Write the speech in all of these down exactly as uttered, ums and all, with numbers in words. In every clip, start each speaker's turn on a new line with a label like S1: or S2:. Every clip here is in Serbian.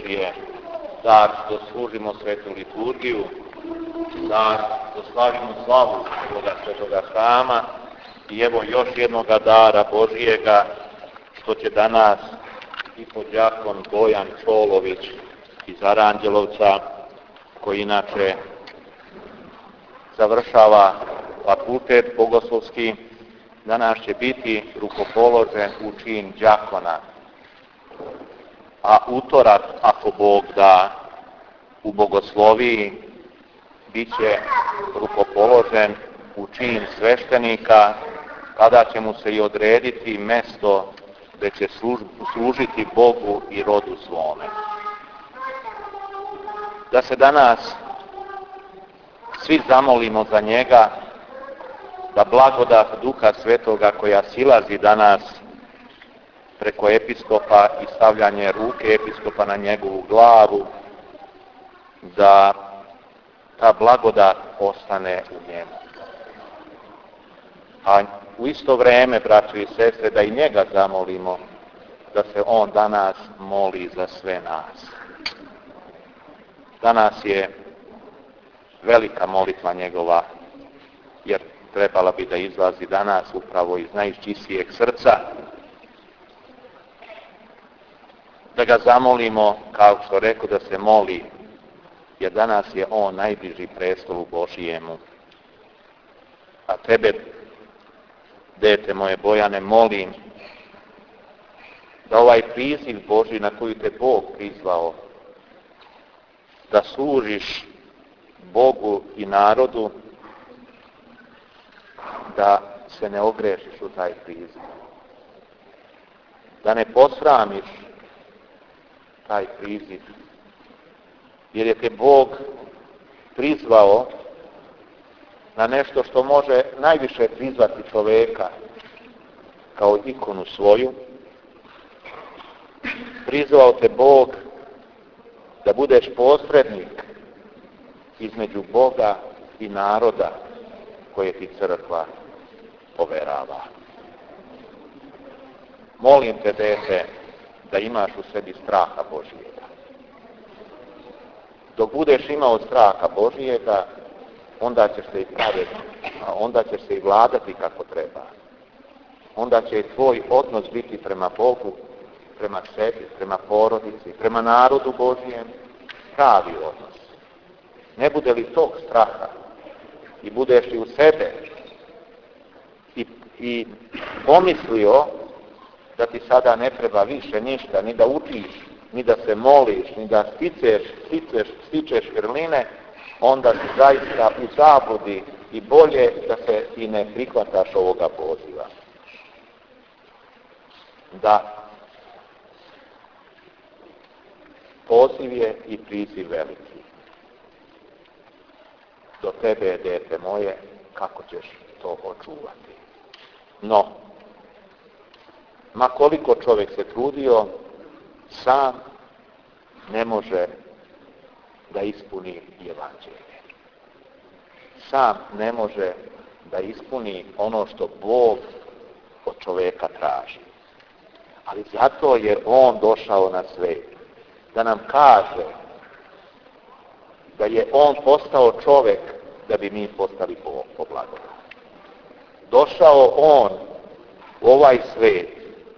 S1: Božije, dar što služimo svetu liturgiju, dar što slavimo slavu svoga svetoga hrama i evo još jednoga dara Božijega što će danas i podjakon Bojan Čolović iz Aranđelovca, koji inače završava fakultet bogoslovski, danas će biti rukopoložen u čin đakona. A utorak, ako Bog da, u bogosloviji bit će rukopoložen u čin sveštenika, kada će mu se i odrediti mesto gdje će služiti Bogu i rodu svome. Da se danas svi zamolimo za njega, da blagodat Duha Svetoga koja silazi danas preko episkopa i stavljanje ruke episkopa na njegovu glavu, da ta blagodat ostane u njemu. A u isto vrijeme, braći i sestre, da i njega zamolimo, da se on danas moli za sve nas. Danas je velika molitva njegova, jer trebala bi da izlazi danas upravo iz najčistijeg srca, da ga zamolimo, kao što rekao, da se moli, jer danas je on najbliži prestolu Božijemu. A tebe, dete moje Bojane, molim da ovaj priziv Božji na koji te Bog prizvao, da služiš Bogu i narodu, da se ne ogrešiš u taj priziv. Da ne posramiš taj priziv. Jer je te Bog prizvao na nešto što može najviše prizvati čoveka kao ikonu svoju. Prizvao te Bog da budeš posrednik između Boga i naroda koje ti crkva poverava. Molim te, dete, da imaš u sebi straha Božijega. Dok budeš imao straha Božijega, onda ćeš se i praviti, a onda ćeš se i vladati kako treba. Onda će tvoj odnos biti prema Bogu, prema sebi, prema porodici, prema narodu Božijem, pravi odnos. Ne bude li tog straha i budeš i u sebe i, i pomislio da ti sada ne treba više ništa, ni da učiš, ni da se moliš, ni da stičeš, stičeš, stičeš vrline, onda si zaista u zabludi i bolje da se i ne prihvataš ovoga poziva. Da poziv je i priziv veliki. Do tebe je, dete moje, kako ćeš to očuvati. No, ma koliko čovjek se trudio, sam ne može da ispuni evanđelje. Sam ne može da ispuni ono što Bog od čovjeka traži. Ali zato je on došao na svijet da nam kaže da je on postao čovjek da bi mi postali po, po blagodati. Došao on u ovaj svijet,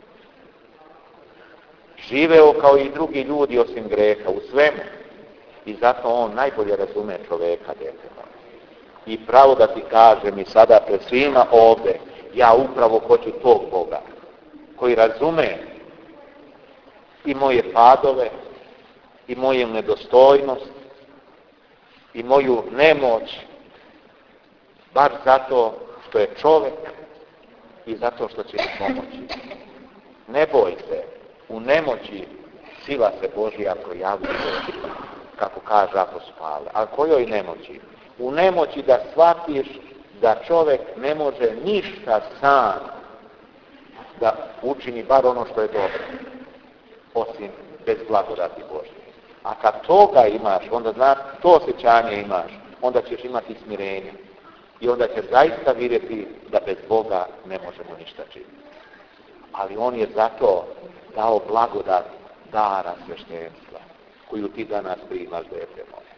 S1: živeo kao i drugi ljudi osim greha u svemu, i zato on najbolje razume čovjeka, dete moje. I pravo da ti kažem i sada pred svima ovdje, ja upravo hoću tog Boga koji razume i moje padove, i moju nedostojnost, i moju nemoć, bar zato što je čovjek i zato što će mi pomoći. Ne boj se, u nemoći sila se Božja projavljuje, kako kaže apostol Pavle. A kojoj nemoći? U nemoći da shvatiš da čovjek ne može ništa sam da učini bar ono što je dobro, osim bez blagodati Božje. A kad toga imaš, onda znaš, to osjećanje imaš, onda ćeš imati smirenje. I onda ćeš zaista vidjeti da bez Boga ne možemo ništa činiti. Ali on je zato dao blagodat dara sveštenstva. koju ti danas primaš, dete moje.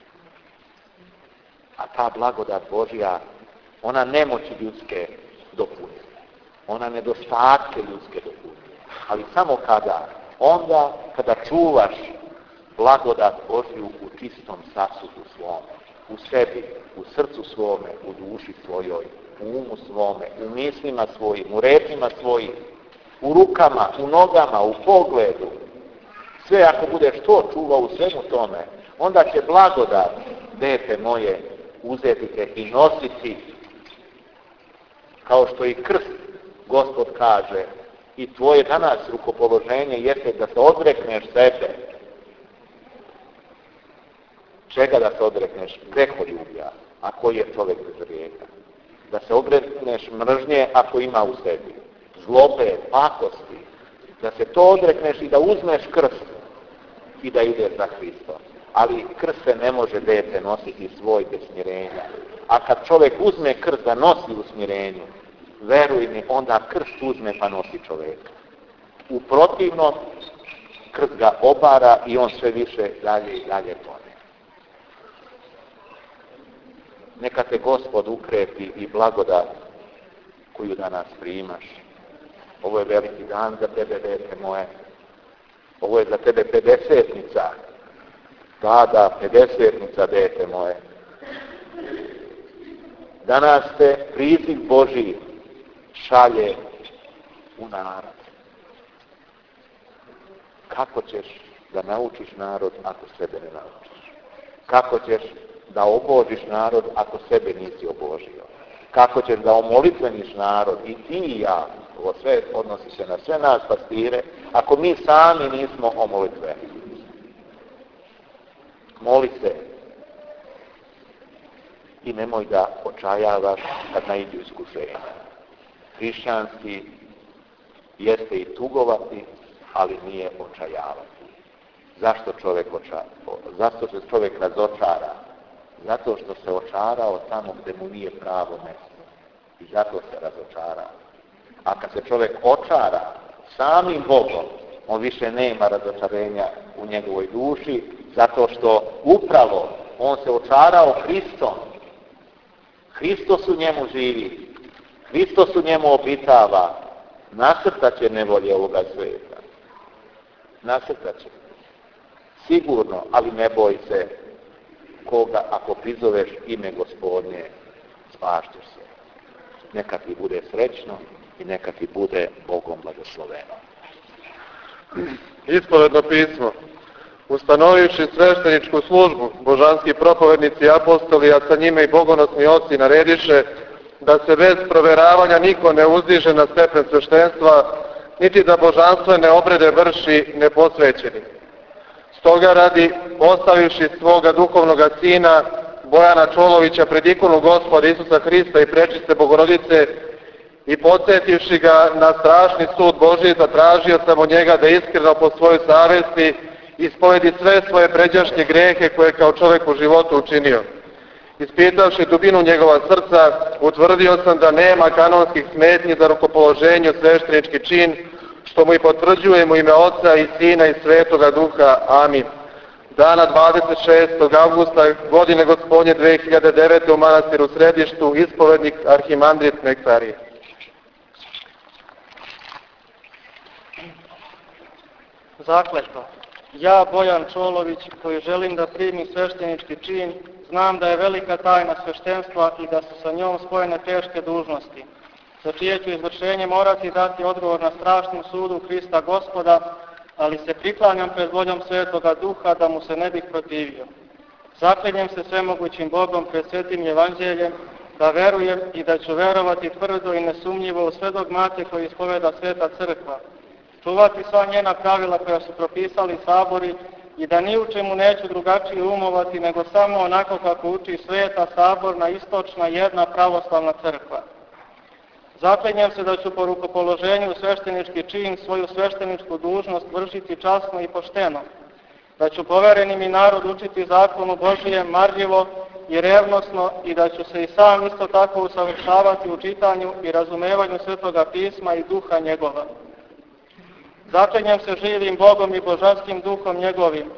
S1: A ta blagodat Božja, ona nemoći ljudske dopunjuje. Ona nedostatke ljudske dopunjuje. Ali samo kada? Onda kada čuvaš blagodat Božju u čistom sasudu svome, u sebi, u srcu svome, u duši svojoj, u umu svome, u mislima svojim, u rečima svojim, u rukama, u nogama, u pogledu. Sve ako budeš to čuvao u svemu tome, onda će blagodat, dete moje, uzeti te i nositi, kao što i krst, Gospod kaže, i tvoje danas rukopoloženje jeste da se odrekneš sebe. Čega da se odrekneš? Greholjublja, ako je čovjek bez grijeha. Da se odrekneš mržnje ako ima u sebi. Zlobe, pakosti. Da se to odrekneš i da uzmeš krst i da ideš za Hristom. Ali krst se ne može, dete, nositi svoj bez smirenja. A kad čovjek uzme krst da nosi u smirenju, veruj mi, onda krst uzme pa nosi čovjeka. U protivnom, krst ga obara i on sve više dalje i dalje tone. Neka te Gospod ukrepi i blagodat koju danas primaš. Ovo je veliki dan za tebe, dete moje. Ovo je za tebe pedesetnica. Da, da, pedesetnica, dete moje. Danas te priziv Božji šalje u narod. Kako ćeš da naučiš narod ako sebe ne naučiš? Kako ćeš da obožiš narod ako sebe nisi obožio? Kako ćeš da omolitveniš narod, i ti i ja, ovo sve odnosi se na sve nas pastire, ako mi sami nismo omolitveni? Moli se i nemoj da očajavaš kad naiđu iskušenja. Hrišćanski jeste i tugovati, ali nije očajavati. Zašto čovjek oča... Zašto se čovjek razočara? Zato što se očarao tamo gdje mu nije pravo mjesto. I zato se razočara. A kad se čovjek očara samim Bogom, on više nema razočarenja u njegovoj duši, zato što upravo on se očarao Hristom. Hristos u njemu živi. Hristos u njemu obitava. Nasrtat će nevolje ovoga svijeta. Nasrtat će. Sigurno, ali ne boj se, koga ako prizoveš ime Gospodnje, spašćeš se. Neka ti bude srećno i neka ti bude Bogom blagosloveno.
S2: Ispovedno pismo. Ustanovivši svešteničku službu, božanski propovednici i apostoli, a sa njime i bogonosni oci narediše da se bez proveravanja niko ne uzdiže na stepen sveštenstva, niti da božanstvene obrede vrši neposvećeni. Stoga radi, ostavivši svoga duhovnoga sina, Bojana Čolovića, pred ikonu Gospoda Isusa Hrista i prečiste Bogorodice, i podsjetivši ga na strašni sud Božji, zatražio sam od njega da iskreno po svojoj savesti ispovedi sve svoje pređašnje grehe koje kao čovjek u životu učinio. Ispitavši dubinu njegova srca, utvrdio sam da nema kanonskih smetnji za rukopoloženje u sveštenički čin, što mu i potvrđujem u ime Oca i Sina i Svetoga Duha. Amin. Dana dvadeset šestog avgusta godine Gospodnje dve hiljade devete u manastiru Središtu, ispovednik arhimandrit Nektarije.
S3: Zakletva. Ja, Bojan Čolović, koji želim da primim sveštenički čin, znam da je velika tajna sveštenstva i da su sa njom spojene teške dužnosti, za čije ću izvršenje morati dati odgovor na strašnom sudu Hrista Gospoda, ali se priklanjam pred voljom Svetoga Duha da mu se ne bih protivio. Zaklinjem se svemogućim Bogom pred Svetim Evanđeljem da verujem i da ću verovati tvrdo i nesumnjivo u sve dogmate koje ispoveda Sveta Crkva, čuvati sva njena pravila koja su propisali sabori i da ni u čemu neću drugačije umovati nego samo onako kako uči Sveta Saborna Istočna jedna pravoslavna crkva. Zaklinjem se da ću po rukopoloženju u sveštenički čin svoju svešteničku dužnost vršiti časno i pošteno, da ću povereni mi narod učiti zakonu Božijem marljivo i revnosno i da ću se i sam isto tako usavršavati u čitanju i razumevanju Svetoga pisma i duha njegova. Zaklinjem se živim Bogom i božanskim duhom njegovim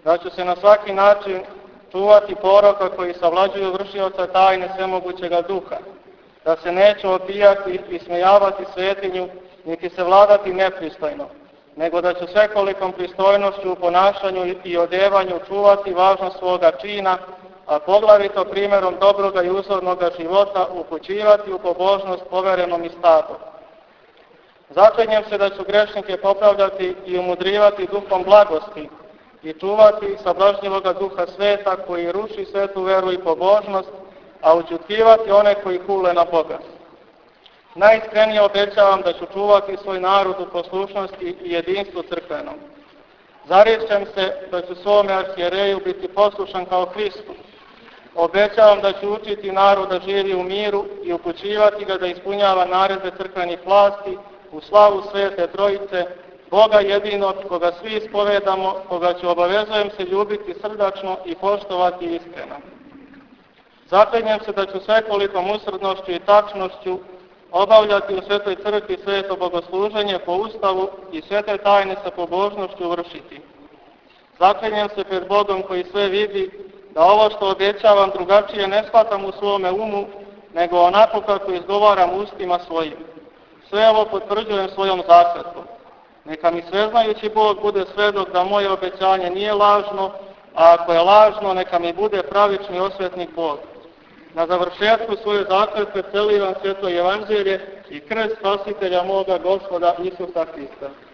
S3: da ću se na svaki način čuvati poroka koji savlađuju vršioca tajne svemogućega duha, da se neću opijati i smejavati svetinju, niti se vladati nepristojno, nego da ću svekolikom pristojnošću u ponašanju i odevanju čuvati važnost svoga čina, a poglavito primjerom dobroga i uzornoga života upućivati u pobožnost poverenom i stadom. Zaklinjem se da ću grešnike popravljati i umudrivati duhom blagosti i čuvati sablažnjivoga duha sveta koji ruši svetu veru i pobožnost, a ućutkivati one koji hule na Boga. Najiskrenije obećavam da ću čuvati svoj narod u poslušnosti i jedinstvu crkvenom. Zaričem se da ću svome arhijereju biti poslušan kao Hristu. Obećavam da ću učiti narod da živi u miru i upućivati ga da ispunjava naredbe crkvenih vlasti u slavu Svete Trojice, Boga jedinog, koga svi ispovedamo, koga ću obavezujem se ljubiti srdačno i poštovati iskreno. Zaklinjem se da ću svekolikom usrdnošću i tačnošću obavljati u Svetoj crkvi sveto bogosluženje po Ustavu i svete tajne sa pobožnošću vršiti. Zaklinjem se pred Bogom koji sve vidi, da ovo što obećavam drugačije ne shvatam u svome umu, nego onako kako izgovaram ustima svojim. Sve ovo potvrđujem svojom zakletvom. Neka mi sveznajući Bog bude svedok da moje obećanje nije lažno, a ako je lažno, neka mi bude pravični osvetnik Bog. Na završetku svoje zakletve celivam sveto evanđelje i krst spasitelja moga Gospoda Isusa Hrista.